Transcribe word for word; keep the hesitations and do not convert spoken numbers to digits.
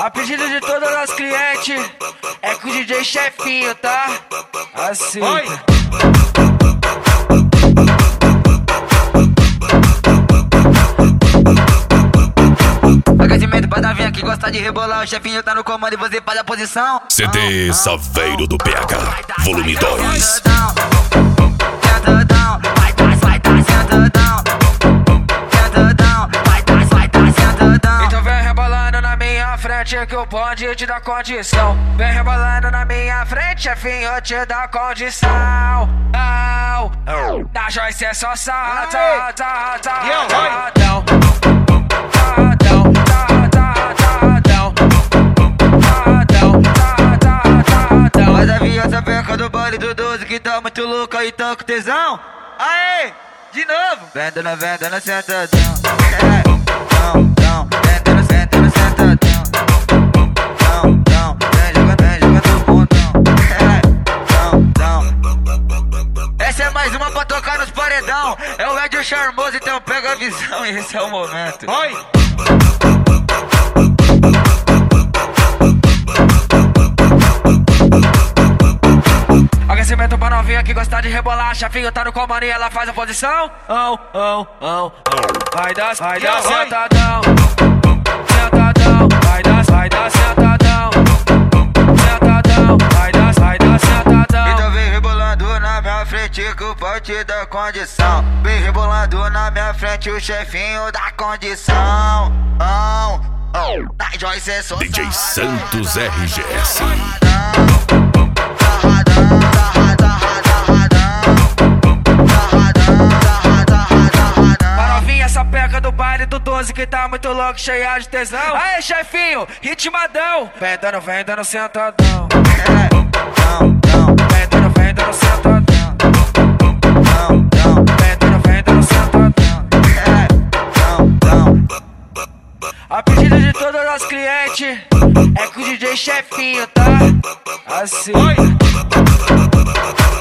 A pedido de todas as clientes, é com o D J Chefinho, tá? Assim. Oi. Aquecimento pra Davinha que gosta de rebolar. O chefinho tá no comando e você faz a posição. C D Saveiro do P H, volume dois. Então vem rebolando na minha frente que o bonde te dá condição. Vem rebolando na minha frente, chefinho, te dá condição. Au, da Joyce é só sarra, tá, tá, sarradão. Sarradão, sarradão, sarradão, sarradão. Mas a viaça peca do baile do doze que tá muito louca e tá com tesão. Aê, de novo. Vendendo, vendendo, sentadão. É, não, não, vendendo, vendendo, sentadão. Não, não, vem jogando, vem jogando pontão. É, não, não. Essa é mais uma pra tocar nos paredão. É o Ed Charmoso, então pega a visão e esse é o momento. Oi. Aquecimento pra novinha que gosta de rebolar. Chefinho tá no comando e ela faz a posição. Oh, oh, oh, oh. Vai dar, vai dar sentadão. Sentadão, vai dar, vai dar sentadão. Sentadão, vai dar, vai dar sentadão. Então vem rebolando na minha frente que o pau te dá condição. Vem rebolando na minha frente o chefinho dá condição. Oh, oh. Da Joyce é só D J Santos R G S. Essa peca do baile do doze que tá muito louco, cheia de tesão. Aê, chefinho, ritmadão. Vem dando, vem dando sentadão. Vem dando, vem dando sentadão. Vem dando, vem dando sentadão. A pedido de todas as clientes, é com o D J Chefinho, tá? Assim. Oi.